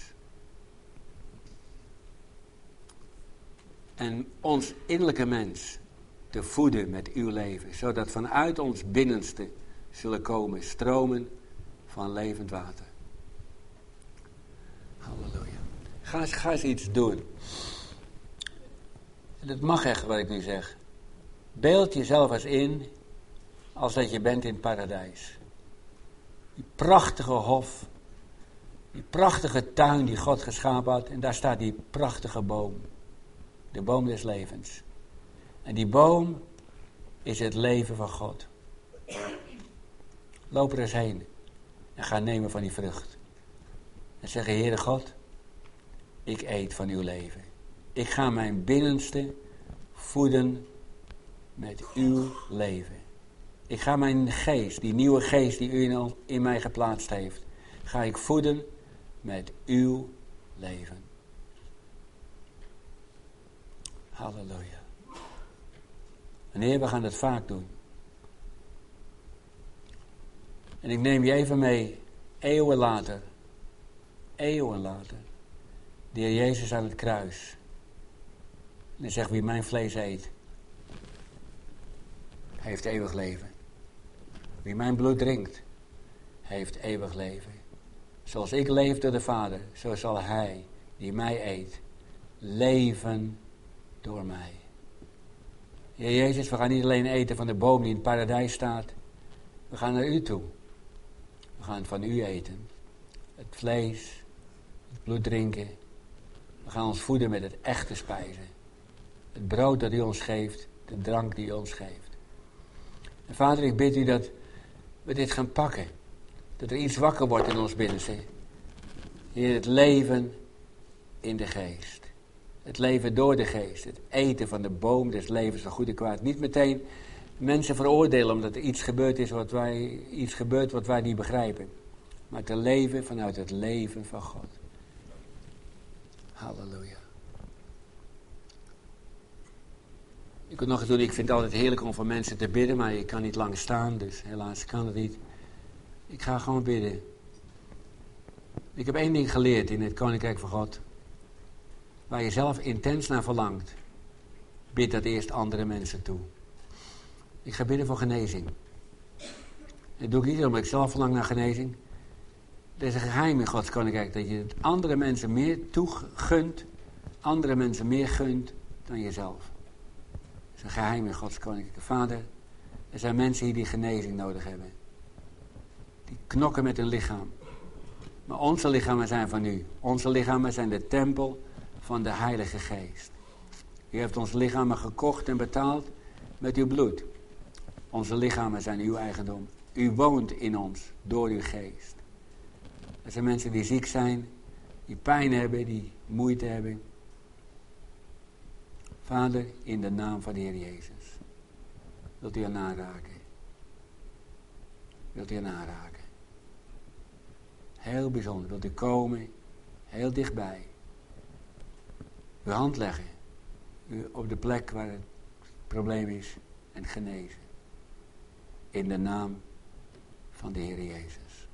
En ons innerlijke mens te voeden met uw leven, zodat vanuit ons binnenste zullen komen stromen van levend water. Halleluja. Ga eens, ga eens iets doen. En dat mag echt wat ik nu zeg. Beeld jezelf eens in als dat je bent in het paradijs. Die prachtige hof. Die prachtige tuin die God geschapen had. En daar staat die prachtige boom. De boom des levens. En die boom is het leven van God. Loop er eens heen. En ga nemen van die vrucht. En zeg, Heere God, ik eet van uw leven. Ik ga mijn binnenste voeden met uw leven. Ik ga mijn geest, die nieuwe geest die u in, in mij geplaatst heeft, ga ik voeden met uw leven. Halleluja. En Heer, we gaan dat vaak doen. En ik neem je even mee, eeuwen later, eeuwen later, de Heer Jezus aan het kruis. En hij zegt, wie mijn vlees eet, heeft eeuwig leven. Wie mijn bloed drinkt, heeft eeuwig leven. Zoals ik leef door de Vader, zo zal hij, die mij eet, leven door mij. Heer Jezus, we gaan niet alleen eten van de boom die in het paradijs staat. We gaan naar u toe. We gaan van u eten. Het vlees, het bloed drinken. We gaan ons voeden met het echte spijzen. Het brood dat u ons geeft, de drank die u ons geeft. En Vader, ik bid u dat we dit gaan pakken. Dat er iets wakker wordt in ons binnenste. Heer, het leven in de geest. Het leven door de geest. Het eten van de boom des levens van goed en kwaad. Niet meteen mensen veroordelen omdat er iets gebeurd is wat wij, iets gebeurt wat wij niet begrijpen. Maar te leven vanuit het leven van God. Halleluja. Ik kan nog eens doen, ik vind het altijd heerlijk om voor mensen te bidden, maar ik kan niet lang staan, dus helaas kan het niet. Ik ga gewoon bidden. Ik heb één ding geleerd in het Koninkrijk van God. Waar je zelf intens naar verlangt, bid dat eerst andere mensen toe. Ik ga bidden voor genezing. Dat doe ik niet omdat ik zelf verlang naar genezing. Het is een geheim in Gods Koninkrijk, dat je het andere mensen meer toegunt, andere mensen meer gunt dan jezelf. Dat is een geheim in Gods Koninkrijk. Vader, er zijn mensen hier die genezing nodig hebben. Die knokken met hun lichaam. Maar onze lichamen zijn van u. Onze lichamen zijn de tempel van de Heilige Geest. U heeft ons lichamen gekocht en betaald met uw bloed. Onze lichamen zijn uw eigendom. U woont in ons door uw geest. Er zijn mensen die ziek zijn, die pijn hebben, die moeite hebben. Vader, in de naam van de Heer Jezus. Wilt u hen aanraken? Wilt u hen aanraken? Heel bijzonder. Wilt u komen, heel dichtbij. Uw hand leggen. U op de plek waar het probleem is en genezen. In de naam van de Heer Jezus.